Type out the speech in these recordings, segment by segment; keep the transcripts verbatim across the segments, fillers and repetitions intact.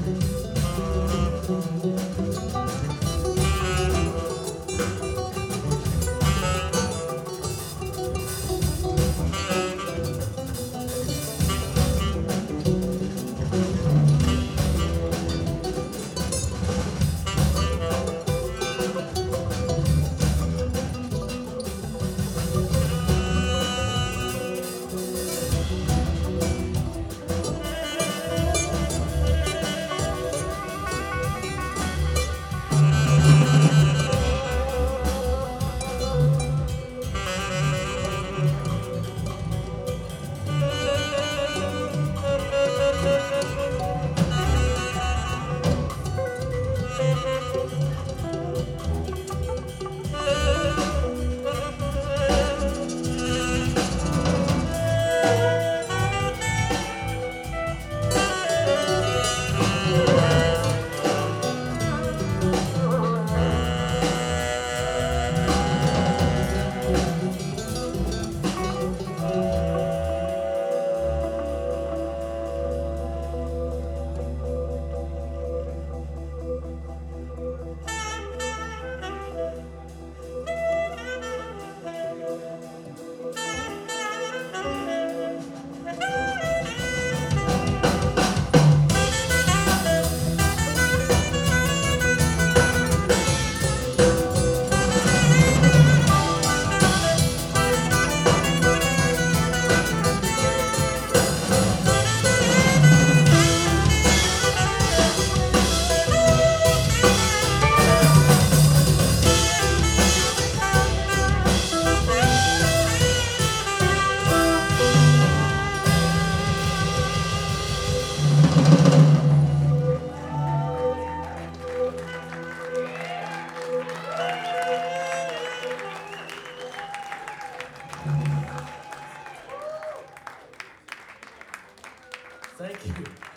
Thank you.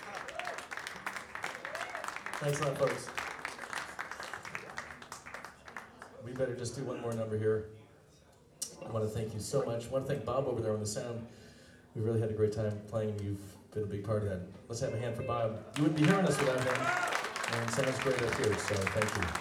Thanks a lot, folks. We better just do one more number here. I want to thank you so much. I want to thank Bob over there on the sound. We really had a great time playing. You've been a big part of that. Let's have a hand for Bob. You wouldn't be hearing us without him. And it sounds great up here, so thank you.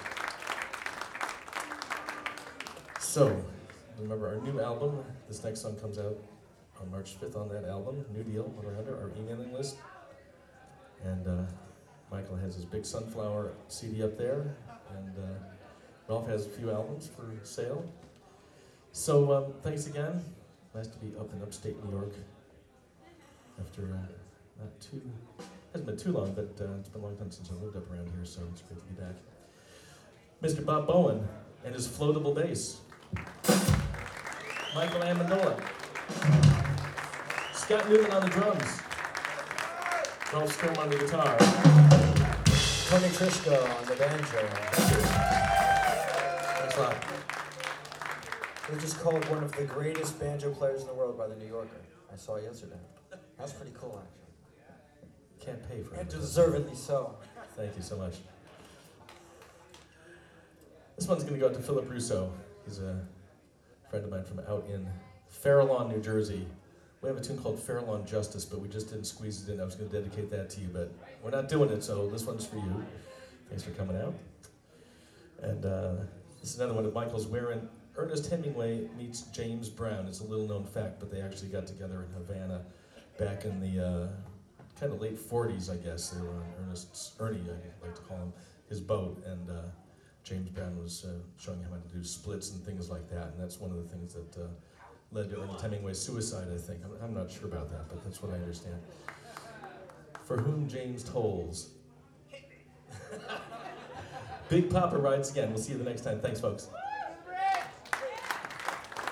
So, remember our new album. This next song comes out on March fifth on that album. New Deal, what we're under, our emailing list. And uh, Michael has his big Sunflower C D up there. And uh, Ralph has a few albums for sale. So um, thanks again. Nice to be up in upstate New York after uh, not too, hasn't been too long, but uh, it's been a long time since I lived up around here, so it's great to be back. Mister Bob Bowen and his floatable bass. Michael Amendola. Scott Newman on the drums. Ralph Sturm on the guitar. Tony Trisco on the banjo. Thanks a lot. He was just called one of the greatest banjo players in the world by the New Yorker. I saw yesterday. That's pretty cool, actually. Can't pay for it. And deservedly so. Thank you so much. This one's going to go out to Philip Russo. He's a friend of mine from out in Farallon, New Jersey. We have a tune called Farallon Justice, but we just didn't squeeze it in. I was going to dedicate that to you, but we're not doing it, so this one's for you. Thanks for coming out. And uh, this is another one of Michael's wherein Ernest Hemingway meets James Brown. It's a little known fact, but they actually got together in Havana back in the uh, kind of late forties, I guess. They were on Ernest's, Ernie, I like to call him, his boat, and uh, James Brown was uh, showing him how to do splits and things like that, and that's one of the things that uh, led to Ernest Hemingway's suicide, I think. I'm, I'm not sure about that, but that's what I understand. For whom James tolls. Big Papa rides again. We'll see you the next time. Thanks, folks.